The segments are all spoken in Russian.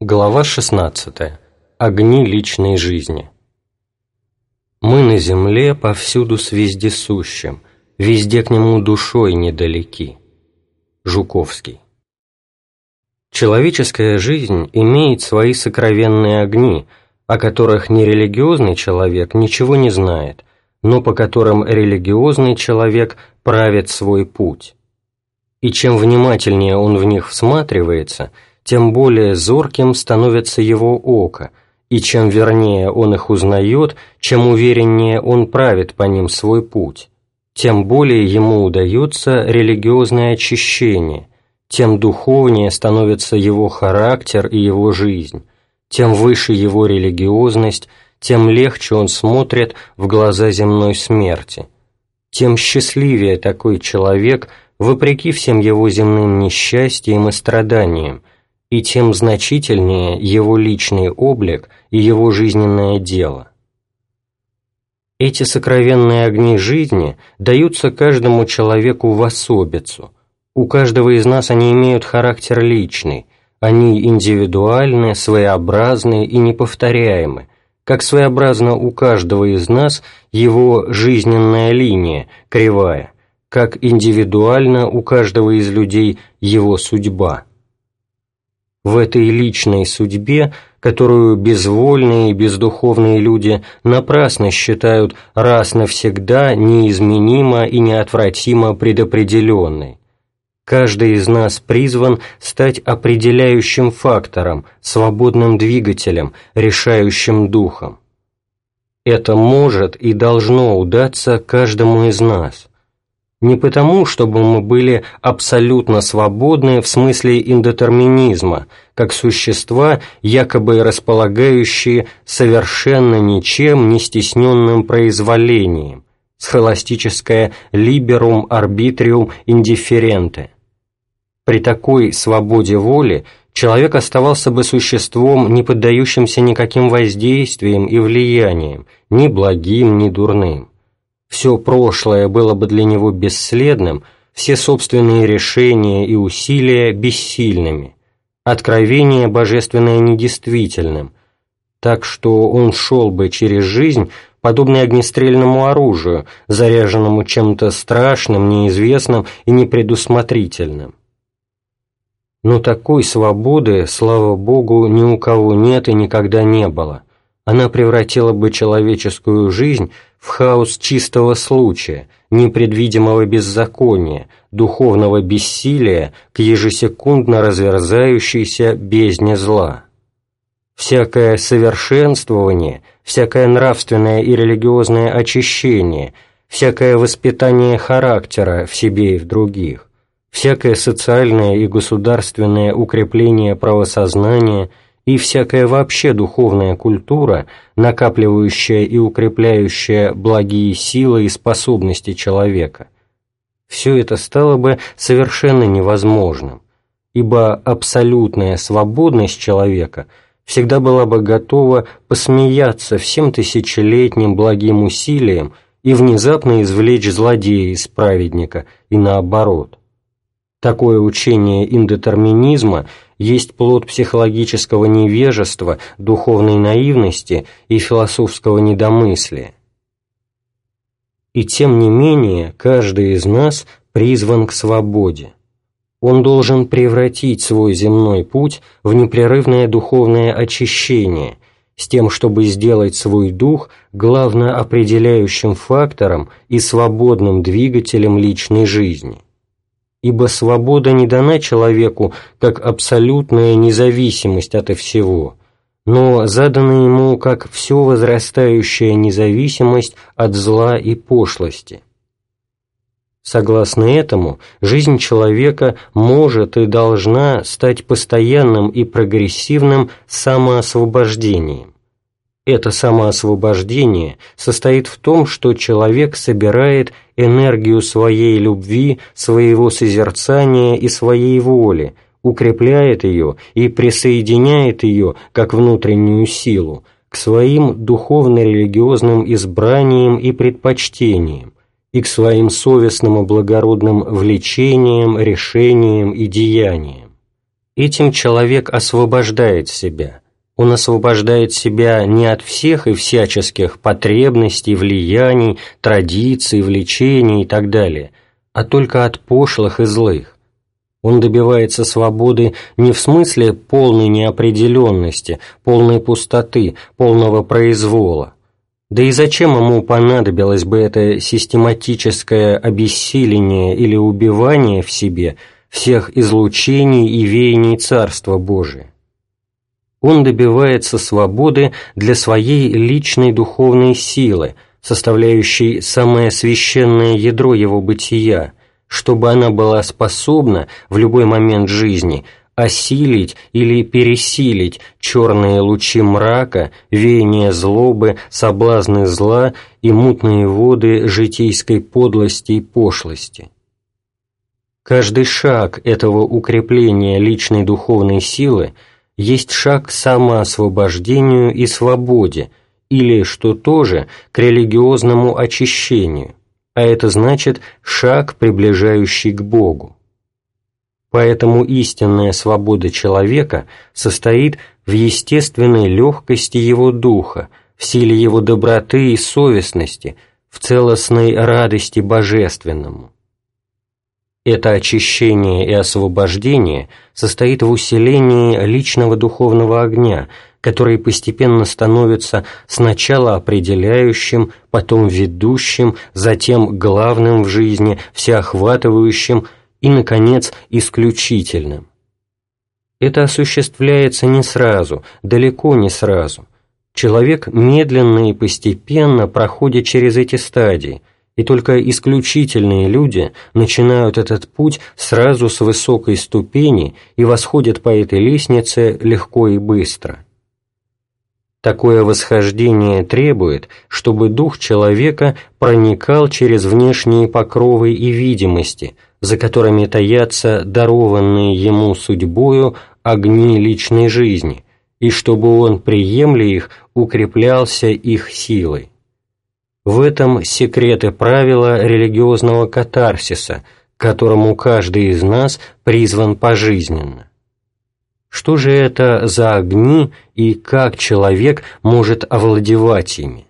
Глава 16. Огни личной жизни. «Мы на земле повсюду с вездесущим, везде к нему душой недалеки». Жуковский. Человеческая жизнь имеет свои сокровенные огни, о которых нерелигиозный человек ничего не знает, но по которым религиозный человек правит свой путь. И чем внимательнее он в них всматривается, тем более зорким становится его око, и чем вернее он их узнает, чем увереннее он правит по ним свой путь, тем более ему удается религиозное очищение, тем духовнее становится его характер и его жизнь, тем выше его религиозность, тем легче он смотрит в глаза земной смерти, тем счастливее такой человек, вопреки всем его земным несчастьям и страданиям, и тем значительнее его личный облик и его жизненное дело. Эти сокровенные огни жизни даются каждому человеку в особицу. У каждого из нас они имеют характер личный, они индивидуальны, своеобразны и неповторяемы, как своеобразно у каждого из нас его жизненная линия, кривая, как индивидуально у каждого из людей его судьба. В этой личной судьбе, которую безвольные и бездуховные люди напрасно считают раз навсегда неизменимо и неотвратимо предопределенной, каждый из нас призван стать определяющим фактором, свободным двигателем, решающим духом. Это может и должно удаться каждому из нас. Не потому, чтобы мы были абсолютно свободны в смысле индетерминизма, как существа, якобы располагающие совершенно ничем не стесненным произволением, схоластическое «liberum arbitrium indifferente». При такой свободе воли человек оставался бы существом, не поддающимся никаким воздействиям и влияниям, ни благим, ни дурным. Все прошлое было бы для него бесследным, все собственные решения и усилия бессильными, откровение божественное недействительным, так что он шел бы через жизнь, подобный огнестрельному оружию, заряженному чем-то страшным, неизвестным и непредусмотрительным. Но такой свободы, слава Богу, ни у кого нет и никогда не было. Она превратила бы человеческую жизнь в хаос чистого случая, непредвидимого беззакония, духовного бессилия к ежесекундно разверзающейся бездне зла. Всякое совершенствование, всякое нравственное и религиозное очищение, всякое воспитание характера в себе и в других, всякое социальное и государственное укрепление правосознания и всякая вообще духовная культура, накапливающая и укрепляющая благие силы и способности человека, все это стало бы совершенно невозможным, ибо абсолютная свободность человека всегда была бы готова посмеяться всем тысячелетним благим усилиям и внезапно извлечь злодея из праведника, и наоборот. Такое учение индетерминизма есть плод психологического невежества, духовной наивности и философского недомыслия. И тем не менее, каждый из нас призван к свободе. Он должен превратить свой земной путь в непрерывное духовное очищение, с тем, чтобы сделать свой дух главно определяющим фактором и свободным двигателем личной жизни. Ибо свобода не дана человеку как абсолютная независимость ото всего, но задана ему как все возрастающая независимость от зла и пошлости. Согласно этому, жизнь человека может и должна стать постоянным и прогрессивным самоосвобождением. Это самоосвобождение состоит в том, что человек собирает энергию своей любви, своего созерцания и своей воли, укрепляет ее и присоединяет ее, как внутреннюю силу, к своим духовно-религиозным избраниям и предпочтениям, и к своим совестным и благородным влечениям, решениям и деяниям. Этим человек освобождает себя. Он освобождает себя не от всех и всяческих потребностей, влияний, традиций, влечений и так далее, а только от пошлых и злых. Он добивается свободы не в смысле полной неопределенности, полной пустоты, полного произвола. Да и зачем ему понадобилось бы это систематическое обессиление или убивание в себе всех излучений и веяний Царства Божия? Он добивается свободы для своей личной духовной силы, составляющей самое священное ядро его бытия, чтобы она была способна в любой момент жизни осилить или пересилить черные лучи мрака, веяния злобы, соблазны зла и мутные воды житейской подлости и пошлости. Каждый шаг этого укрепления личной духовной силы есть шаг к самоосвобождению и свободе, или, что тоже, к религиозному очищению, а это значит шаг, приближающий к Богу. Поэтому истинная свобода человека состоит в естественной легкости его духа, в силе его доброты и совестности, в целостной радости божественному. Это очищение и освобождение состоит в усилении личного духовного огня, который постепенно становится сначала определяющим, потом ведущим, затем главным в жизни, всеохватывающим и, наконец, исключительным. Это осуществляется не сразу, далеко не сразу. Человек медленно и постепенно проходит через эти стадии, и только исключительные люди начинают этот путь сразу с высокой ступени и восходят по этой лестнице легко и быстро. Такое восхождение требует, чтобы дух человека проникал через внешние покровы и видимости, за которыми таятся дарованные ему судьбою огни личной жизни, и чтобы он, приемля их, укреплялся их силой. В этом секрет и правила религиозного катарсиса, к которому каждый из нас призван пожизненно. Что же это за огни и как человек может овладевать ими?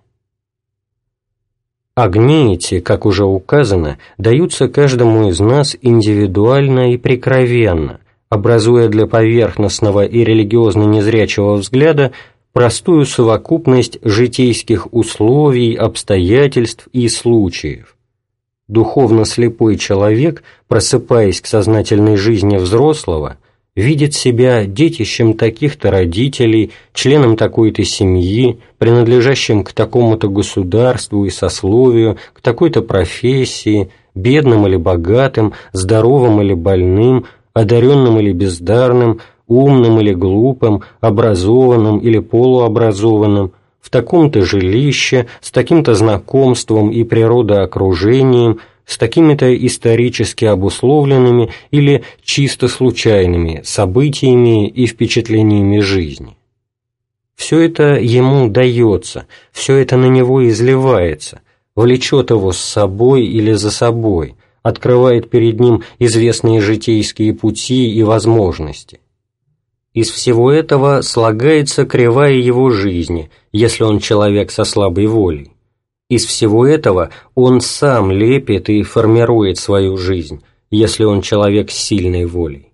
Огни эти, как уже указано, даются каждому из нас индивидуально и прикровенно, образуя для поверхностного и религиозно незрячего взгляда простую совокупность житейских условий, обстоятельств и случаев. Духовно слепой человек, просыпаясь к сознательной жизни взрослого, видит себя детищем таких-то родителей, членом такой-то семьи, принадлежащим к такому-то государству и сословию, к такой-то профессии, бедным или богатым, здоровым или больным, одаренным или бездарным, умным или глупым, образованным или полуобразованным, в таком-то жилище, с таким-то знакомством и природоокружением, с такими-то исторически обусловленными или чисто случайными событиями и впечатлениями жизни. Все это ему дается, все это на него изливается, влечет его с собой или за собой, открывает перед ним известные житейские пути и возможности. Из всего этого слагается кривая его жизни, если он человек со слабой волей. Из всего этого он сам лепит и формирует свою жизнь, если он человек с сильной волей.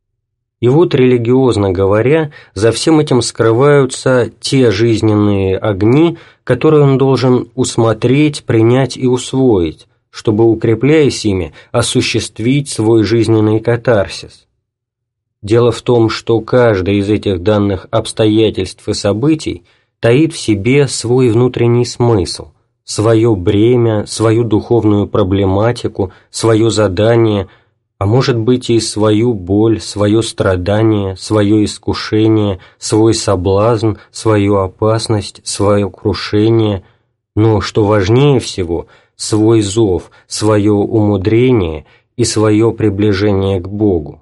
И вот, религиозно говоря, за всем этим скрываются те жизненные огни, которые он должен усмотреть, принять и усвоить, чтобы, укрепляясь ими, осуществить свой жизненный катарсис. Дело в том, что каждое из этих данных обстоятельств и событий таит в себе свой внутренний смысл, свое бремя, свою духовную проблематику, свое задание, а может быть и свою боль, свое страдание, свое искушение, свой соблазн, свою опасность, свое крушение, но, что важнее всего, свой зов, свое умудрение и свое приближение к Богу.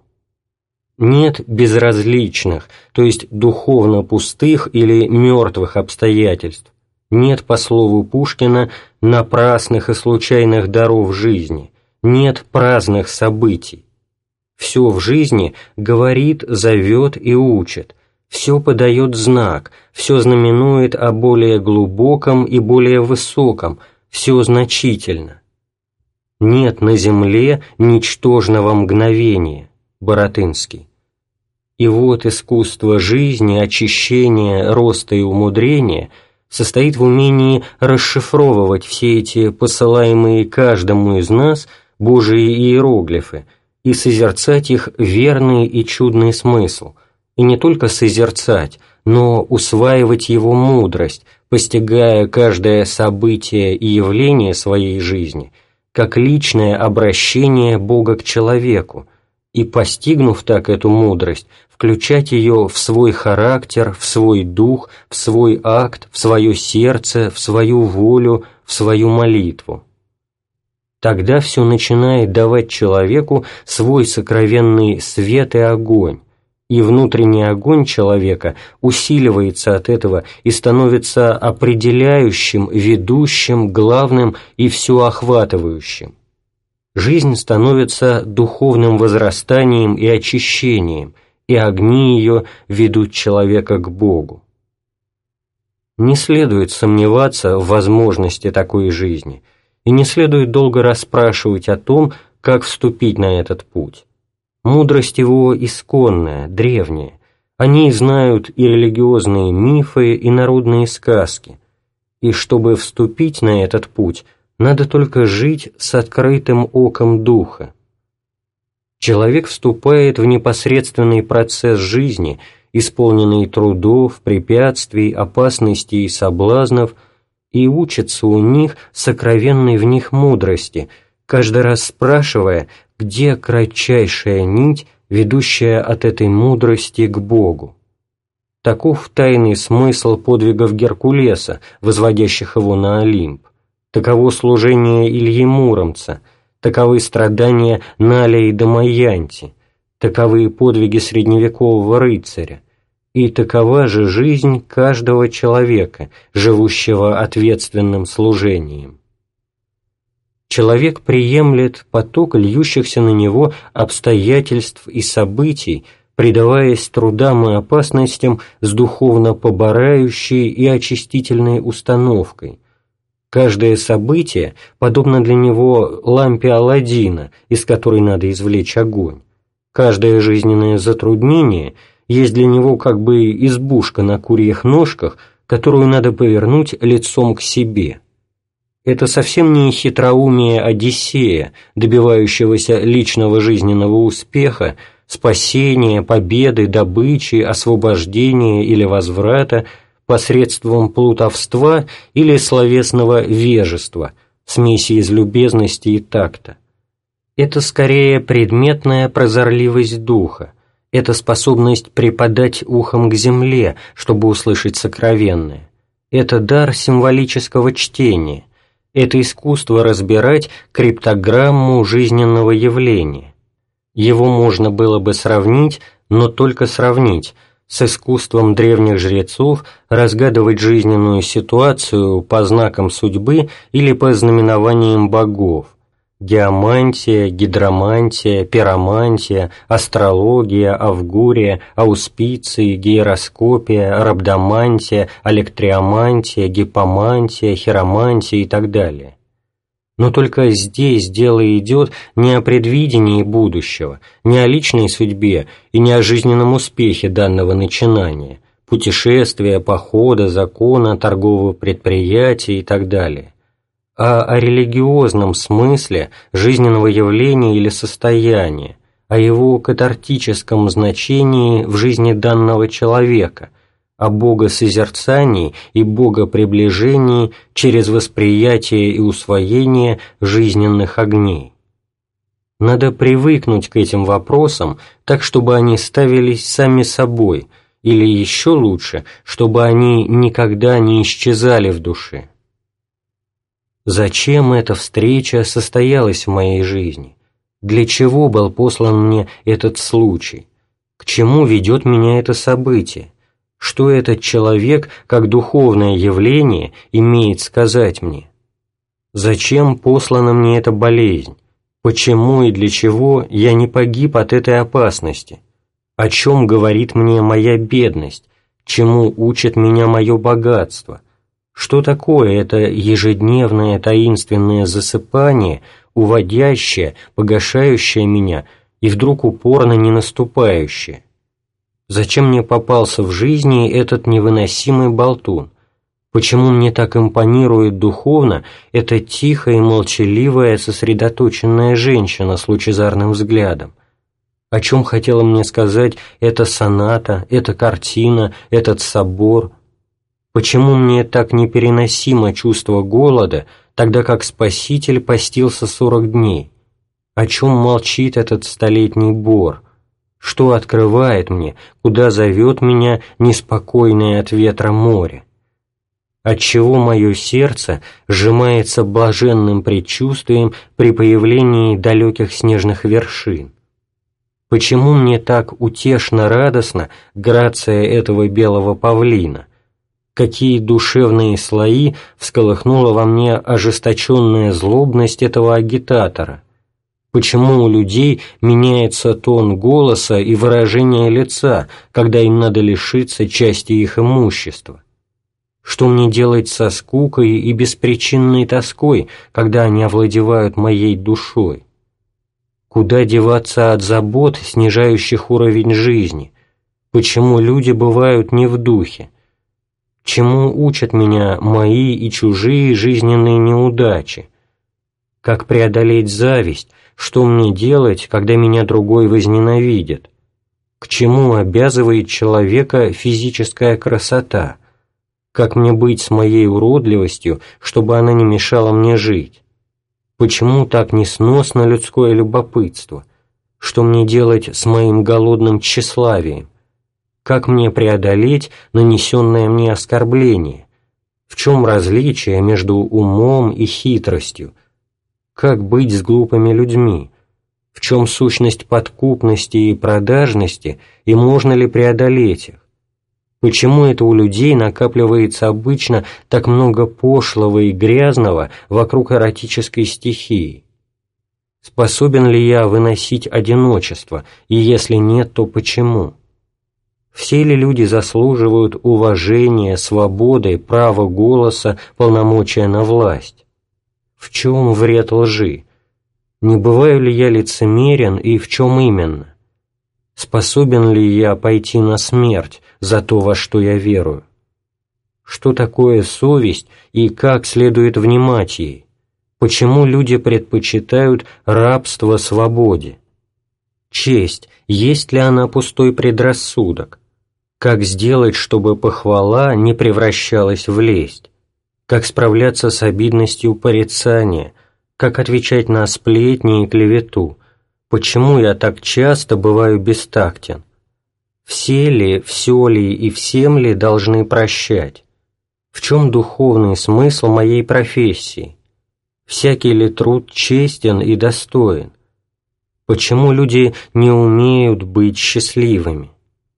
Нет безразличных, то есть духовно пустых или мертвых обстоятельств, нет, по слову Пушкина, напрасных и случайных даров жизни, нет праздных событий. Все в жизни говорит, зовет и учит, все подает знак, все знаменует о более глубоком и более высоком, все значительно. Нет на земле ничтожного мгновения. Баратынский. И вот искусство жизни, очищения, роста и умудрения состоит в умении расшифровывать все эти посылаемые каждому из нас Божии иероглифы и созерцать их верный и чудный смысл, и не только созерцать, но усваивать его мудрость, постигая каждое событие и явление своей жизни как личное обращение Бога к человеку, и, постигнув так эту мудрость, включать ее в свой характер, в свой дух, в свой акт, в свое сердце, в свою волю, в свою молитву. Тогда все начинает давать человеку свой сокровенный свет и огонь, и внутренний огонь человека усиливается от этого и становится определяющим, ведущим, главным и всеохватывающим. Жизнь становится духовным возрастанием и очищением, и огни ее ведут человека к Богу. Не следует сомневаться в возможности такой жизни, и не следует долго расспрашивать о том, как вступить на этот путь. Мудрость его исконная, древняя. Они знают и религиозные мифы, и народные сказки. И чтобы вступить на этот путь, надо только жить с открытым оком духа. Человек вступает в непосредственный процесс жизни, исполненный трудов, препятствий, опасностей и соблазнов, и учится у них сокровенной в них мудрости, каждый раз спрашивая, где кратчайшая нить, ведущая от этой мудрости к Богу. Таков тайный смысл подвигов Геркулеса, возводящих его на Олимп. Таково служение Ильи Муромца, таковы страдания Наля и Дамаянти, таковы подвиги средневекового рыцаря, и такова же жизнь каждого человека, живущего ответственным служением. Человек приемлет поток льющихся на него обстоятельств и событий, предаваясь трудам и опасностям с духовно поборающей и очистительной установкой. Каждое событие подобно для него лампе Аладдина, из которой надо извлечь огонь. Каждое жизненное затруднение есть для него как бы избушка на курьих ножках, которую надо повернуть лицом к себе. Это совсем не хитроумие Одиссея, добивающегося личного жизненного успеха, спасения, победы, добычи, освобождения или возврата посредством плутовства или словесного вежества, смеси из любезности и такта. Это скорее предметная прозорливость духа, это способность припадать ухом к земле, чтобы услышать сокровенное, это дар символического чтения, это искусство разбирать криптограмму жизненного явления. Его можно было бы сравнить, но только сравнить, с искусством древних жрецов разгадывать жизненную ситуацию по знакам судьбы или по знаменованиям богов. Геомантия, гидромантия, пиромантия, астрология, авгурия, ауспиции, гейроскопия, рhabdomантия, электриомантия, гипомантия, хиромантия и так далее. Но только здесь дело идет не о предвидении будущего, не о личной судьбе и не о жизненном успехе данного начинания, путешествия, похода, закона, торгового предприятия и так далее, а о религиозном смысле жизненного явления или состояния, о его катартическом значении в жизни данного человека, о богосозерцании и богоприближении через восприятие и усвоение жизненных огней. Надо привыкнуть к этим вопросам так, чтобы они ставились сами собой, или еще лучше, чтобы они никогда не исчезали в душе. Зачем эта встреча состоялась в моей жизни? Для чего был послан мне этот случай? К чему ведет меня это событие? Что этот человек, как духовное явление, имеет сказать мне? Зачем послана мне эта болезнь? Почему и для чего я не погиб от этой опасности? О чем говорит мне моя бедность? Чему учит меня мое богатство? Что такое это ежедневное таинственное засыпание, уводящее, погашающее меня и вдруг упорно не наступающее? Зачем мне попался в жизни этот невыносимый болтун? Почему мне так импонирует духовно эта тихая и молчаливая сосредоточенная женщина с лучезарным взглядом? О чем хотела мне сказать эта соната, эта картина, этот собор? Почему мне так непереносимо чувство голода, тогда как Спаситель постился 40 дней? О чем молчит этот столетний бор? Что открывает мне, куда зовет меня неспокойное от ветра море? Отчего мое сердце сжимается блаженным предчувствием при появлении далеких снежных вершин? Почему мне так утешно радостно грация этого белого павлина? Какие душевные слои всколыхнула во мне ожесточенная злобность этого агитатора? Почему у людей меняется тон голоса и выражение лица, когда им надо лишиться части их имущества? Что мне делать со скукой и беспричинной тоской, когда они овладевают моей душой? Куда деваться от забот, снижающих уровень жизни? Почему люди бывают не в духе? Чему учат меня мои и чужие жизненные неудачи? Как преодолеть зависть? Что мне делать, когда меня другой возненавидит? К чему обязывает человека физическая красота? Как мне быть с моей уродливостью, чтобы она не мешала мне жить? Почему так несносно людское любопытство? Что мне делать с моим голодным тщеславием? Как мне преодолеть нанесенное мне оскорбление? В чем различие между умом и хитростью? Как быть с глупыми людьми? В чем сущность подкупности и продажности, и можно ли преодолеть их? Почему это у людей накапливается обычно так много пошлого и грязного вокруг эротической стихии? Способен ли я выносить одиночество, и если нет, то почему? Все ли люди заслуживают уважения, свободы, права голоса, полномочия на власть? В чем вред лжи? Не бываю ли я лицемерен и в чем именно? Способен ли я пойти на смерть за то, во что я верую? Что такое совесть и как следует внимать ей? Почему люди предпочитают рабство свободе? Честь, есть ли она пустой предрассудок? Как сделать, чтобы похвала не превращалась в лесть? Как справляться с обидностью порицания? Как отвечать на сплетни и клевету? Почему я так часто бываю бестактен? Все ли, все ли и всем ли должны прощать? В чем духовный смысл моей профессии? Всякий ли труд честен и достоин? Почему люди не умеют быть счастливыми?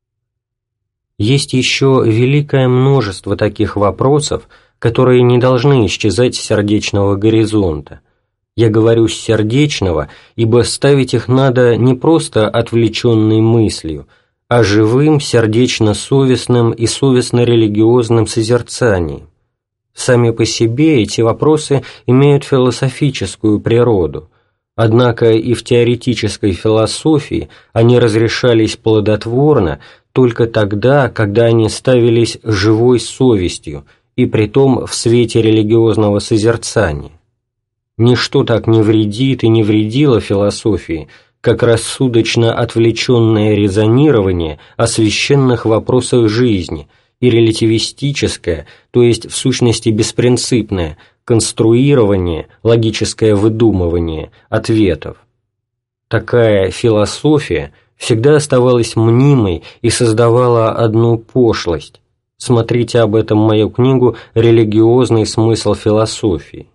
Есть еще великое множество таких вопросов, которые не должны исчезать с сердечного горизонта. Я говорю «с сердечного», ибо ставить их надо не просто отвлеченной мыслью, а живым, сердечно-совестным и совестно-религиозным созерцанием. Сами по себе эти вопросы имеют философическую природу, однако и в теоретической философии они разрешались плодотворно только тогда, когда они ставились живой совестью, и притом в свете религиозного созерцания. Ничто так не вредит и не вредило философии, как рассудочно отвлеченное резонирование о священных вопросах жизни и релятивистическое, то есть в сущности беспринципное, конструирование, логическое выдумывание ответов. Такая философия всегда оставалась мнимой и создавала одну пошлость. Смотрите об этом мою книгу «Религиозный смысл философии».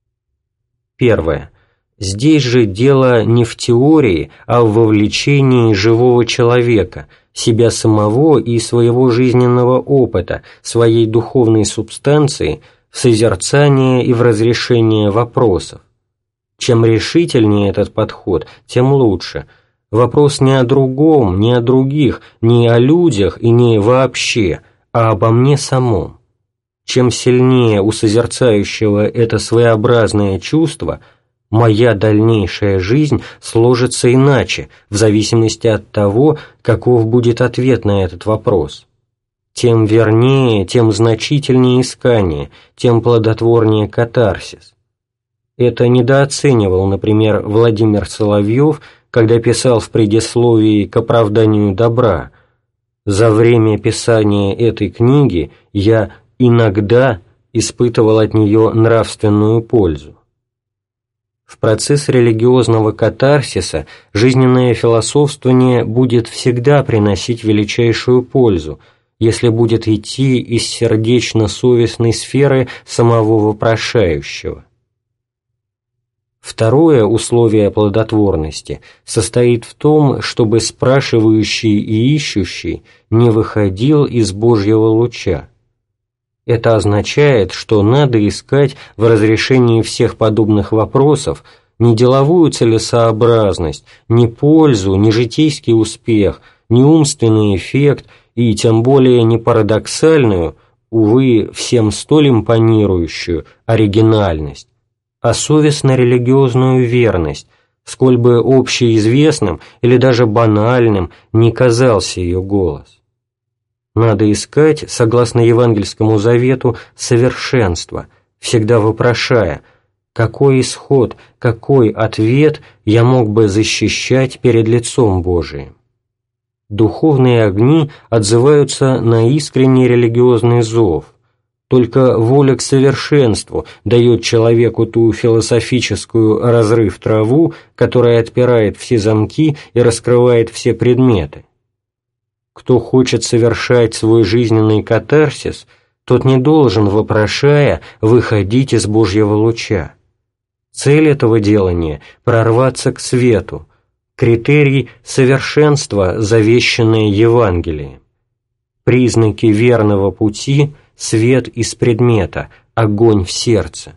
Первое. Здесь же дело не в теории, а в вовлечении живого человека, себя самого и своего жизненного опыта, своей духовной субстанции в созерцание и в разрешение вопросов. Чем решительнее этот подход, тем лучше. Вопрос не о другом, не о других, не о людях и не вообще, а обо мне самом. Чем сильнее у созерцающего это своеобразное чувство, моя дальнейшая жизнь сложится иначе, в зависимости от того, каков будет ответ на этот вопрос. Тем вернее, тем значительнее искание, тем плодотворнее катарсис. Это недооценивал, например, Владимир Соловьев, когда писал в предисловии к оправданию добра: «За время писания этой книги я иногда испытывал от нее нравственную пользу». В процесс религиозного катарсиса жизненное философствование будет всегда приносить величайшую пользу, если будет идти из сердечно-совестной сферы самого вопрошающего. Второе условие плодотворности состоит в том, чтобы спрашивающий и ищущий не выходил из Божьего луча. Это означает, что надо искать в разрешении всех подобных вопросов не деловую целесообразность, не пользу, не житейский успех, не умственный эффект и тем более не парадоксальную, увы, всем столь импонирующую оригинальность, а совестно-религиозную верность, сколь бы общеизвестным или даже банальным не казался ее голос. Надо искать, согласно Евангельскому завету, совершенство, всегда вопрошая, какой исход, какой ответ я мог бы защищать перед лицом Божиим. Духовные огни отзываются на искренний религиозный зов. Только воля к совершенству дает человеку ту философическую разрыв траву, которая отпирает все замки и раскрывает все предметы. Кто хочет совершать свой жизненный катарсис, тот не должен, вопрошая, выходить из Божьего луча. Цель этого делания – прорваться к свету, критерий совершенства, завещанное Евангелием. Признаки верного пути – свет из предмета, огонь в сердце.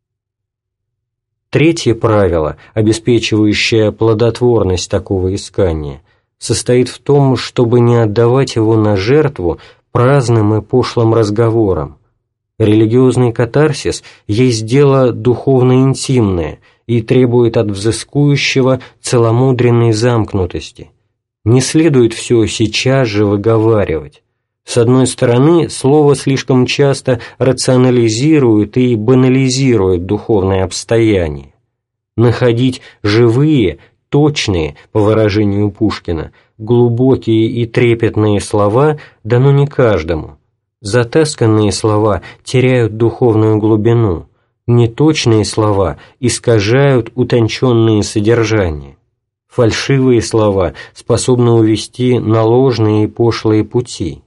Третье правило, обеспечивающее плодотворность такого искания, состоит в том, чтобы не отдавать его на жертву праздным и пошлым разговорам. Религиозный катарсис есть дело духовно-интимное и требует от взыскующего целомудренной замкнутости. Не следует все сейчас же выговаривать. С одной стороны, слово слишком часто рационализирует и банализирует духовное обстояние. Находить живые, точные, по выражению Пушкина, глубокие и трепетные слова дано не каждому. Затасканные слова теряют духовную глубину, неточные слова искажают утонченные содержания. Фальшивые слова способны увести на ложные и пошлые пути.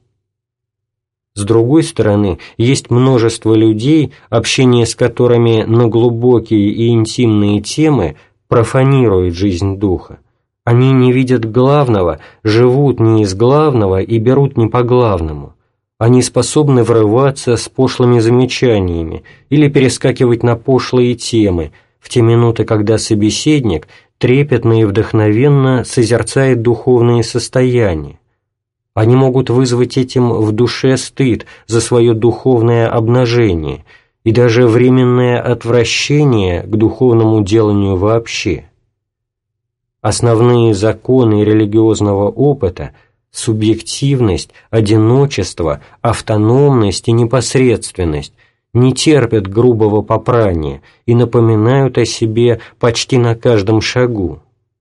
С другой стороны, есть множество людей, общение с которыми на глубокие и интимные темы профанирует жизнь духа. Они не видят главного, живут не из главного и берут не по главному. Они способны врываться с пошлыми замечаниями или перескакивать на пошлые темы в те минуты, когда собеседник трепетно и вдохновенно созерцает духовные состояния. Они могут вызвать этим в душе стыд за свое духовное обнажение и даже временное отвращение к духовному деланию вообще. Основные законы религиозного опыта – субъективность, одиночество, автономность и непосредственность – не терпят грубого попрания и напоминают о себе почти на каждом шагу.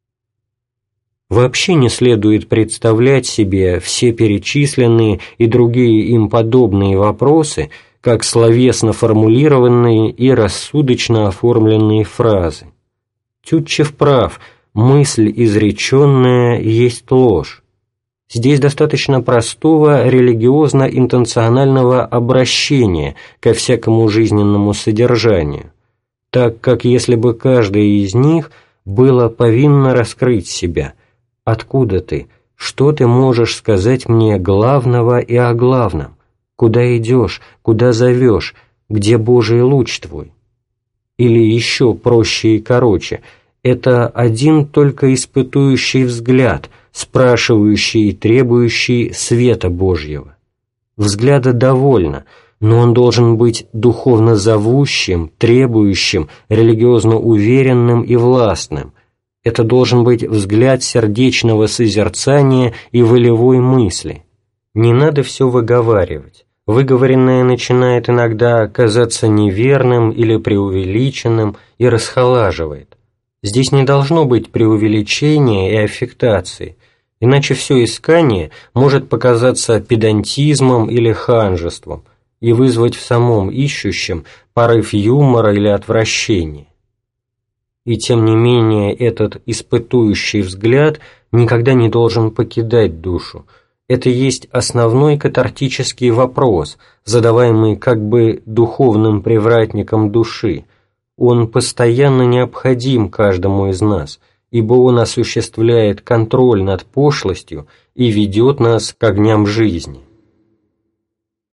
Вообще не следует представлять себе все перечисленные и другие им подобные вопросы как словесно формулированные и рассудочно оформленные фразы. Тютчев прав, мысль изреченная есть ложь. Здесь достаточно простого религиозно-интенционального обращения ко всякому жизненному содержанию, так как если бы каждое из них было повинно раскрыть себя. Откуда ты? Что ты можешь сказать мне главного и о главном? Куда идешь? Куда зовешь? Где Божий луч твой? Или еще проще и короче, это один только испытующий взгляд, спрашивающий и требующий света Божьего. Взгляда довольно, но он должен быть духовно зовущим, требующим, религиозно уверенным и властным. Это должен быть взгляд сердечного созерцания и волевой мысли. Не надо все выговаривать. Выговоренное начинает иногда казаться неверным или преувеличенным и расхолаживает. Здесь не должно быть преувеличения и аффектации, иначе все искание может показаться педантизмом или ханжеством и вызвать в самом ищущем порыв юмора или отвращения. И тем не менее этот испытующий взгляд никогда не должен покидать душу. Это есть основной катартический вопрос, задаваемый как бы духовным привратником души. Он постоянно необходим каждому из нас, ибо он осуществляет контроль над пошлостью и ведет нас к огням жизни.